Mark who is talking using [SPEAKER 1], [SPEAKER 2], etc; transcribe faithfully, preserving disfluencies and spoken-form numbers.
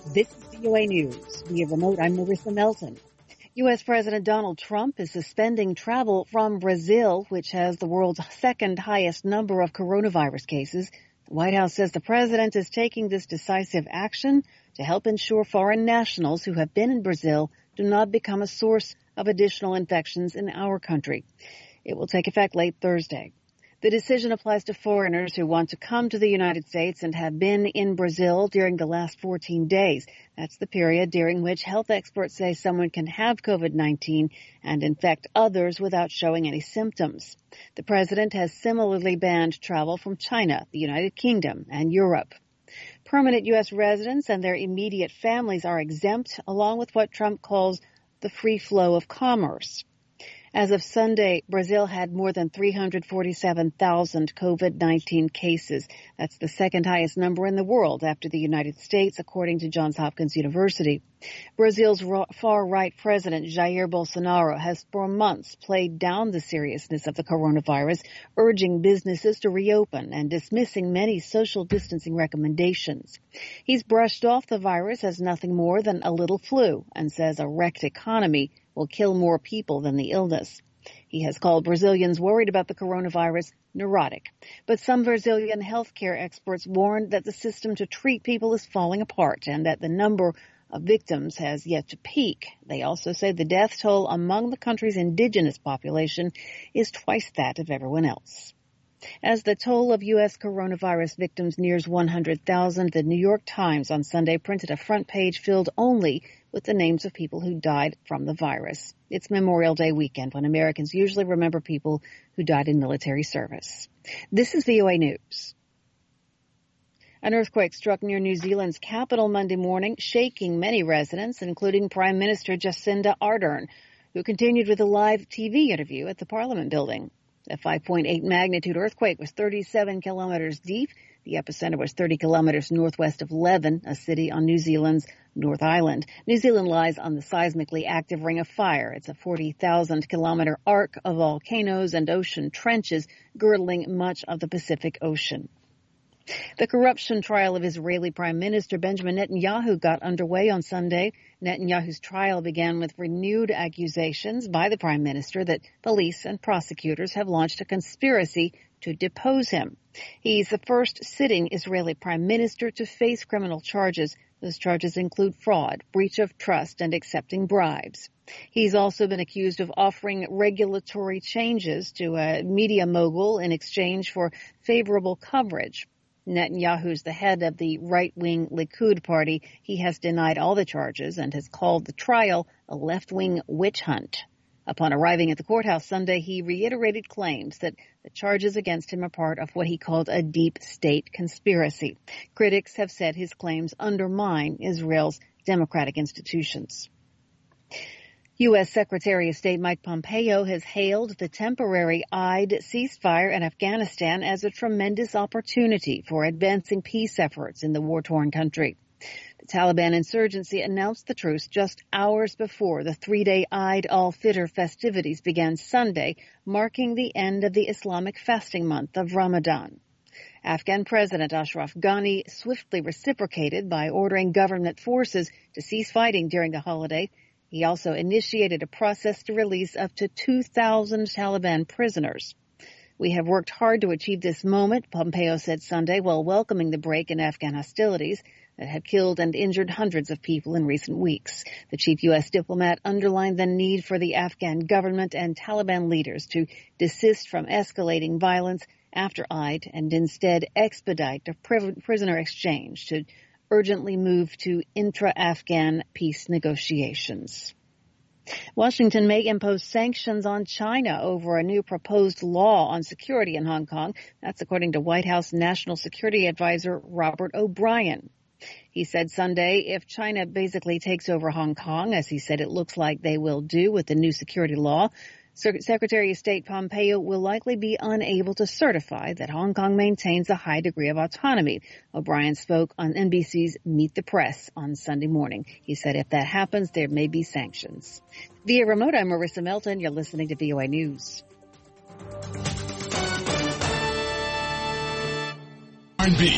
[SPEAKER 1] This is V O A News. Via remote, I'm Marissa Melton. U S. President Donald Trump is suspending travel from Brazil, which has the world's second highest number of coronavirus cases. The White House says the president is taking this decisive action to help ensure foreign nationals who have been in Brazil do not become a source of additional infections in our country. It will take effect late Thursday. The decision applies to foreigners who want to come to the United States and have been in Brazil during the last fourteen days. That's the period during which health experts say someone can have COVID nineteen and infect others without showing any symptoms. The president has similarly banned travel from China, the United Kingdom, and Europe. Permanent U S residents and their immediate families are exempt, along with what Trump calls the free flow of commerce. As of Sunday, Brazil had more than three hundred forty-seven thousand COVID nineteen cases. That's the second highest number in the world after the United States, according to Johns Hopkins University. Brazil's far-right president, Jair Bolsonaro, has for months played down the seriousness of the coronavirus, urging businesses to reopen and dismissing many social distancing recommendations. He's brushed off the virus as nothing more than a little flu and says a wrecked economy will kill more people than the illness. He has called Brazilians worried about the coronavirus neurotic. But some Brazilian healthcare experts warned that the system to treat people is falling apart and that the number of victims has yet to peak. They also say the death toll among the country's indigenous population is twice that of everyone else. As the toll of U S coronavirus victims nears one hundred thousand, the New York Times on Sunday printed a front page filled only with the names of people who died from the virus. It's Memorial Day weekend when Americans usually remember people who died in military service. This is V O A News. An earthquake struck near New Zealand's capital Monday morning, shaking many residents, including Prime Minister Jacinda Ardern, who continued with a live T V interview at the Parliament building. The five point eight magnitude earthquake was thirty-seven kilometers deep. The epicenter was thirty kilometers northwest of Leven, a city on New Zealand's North Island. New Zealand lies on the seismically active Ring of Fire. It's a forty thousand kilometer arc of volcanoes and ocean trenches girdling much of the Pacific Ocean. The corruption trial of Israeli Prime Minister Benjamin Netanyahu got underway on Sunday. Netanyahu's trial began with renewed accusations by the prime minister that police and prosecutors have launched a conspiracy to depose him. He's the first sitting Israeli prime minister to face criminal charges. Those charges include fraud, breach of trust, and accepting bribes. He's also been accused of offering regulatory changes to a media mogul in exchange for favorable coverage. Netanyahu's the head of the right-wing Likud party. He has denied all the charges and has called the trial a left-wing witch hunt. Upon arriving at the courthouse Sunday, he reiterated claims that the charges against him are part of what he called a deep state conspiracy. Critics have said his claims undermine Israel's democratic institutions. U S. Secretary of State Mike Pompeo has hailed the temporary eyed ceasefire in Afghanistan as a tremendous opportunity for advancing peace efforts in the war-torn country. The Taliban insurgency announced the truce just hours before the three-day Eid al-Fitr festivities began Sunday, marking the end of the Islamic fasting month of Ramadan. Afghan President Ashraf Ghani swiftly reciprocated by ordering government forces to cease fighting during the holiday. He also initiated a process to release up to two thousand Taliban prisoners. We have worked hard to achieve this moment, Pompeo said Sunday, while welcoming the break in Afghan hostilities that have killed and injured hundreds of people in recent weeks. The chief U S diplomat underlined the need for the Afghan government and Taliban leaders to desist from escalating violence after Eid and instead expedite the prisoner exchange to urgently move to intra-Afghan peace negotiations. Washington may impose sanctions on China over a new proposed law on security in Hong Kong. That's according to White House National Security Advisor Robert O'Brien. He said Sunday if China basically takes over Hong Kong, as he said it looks like they will do with the new security law, Secretary of State Pompeo will likely be unable to certify that Hong Kong maintains a high degree of autonomy. O'Brien spoke on N B C's Meet the Press on Sunday morning. He said if that happens, there may be sanctions. Via remote, I'm Marissa Melton. You're listening to V O A News.
[SPEAKER 2] R and B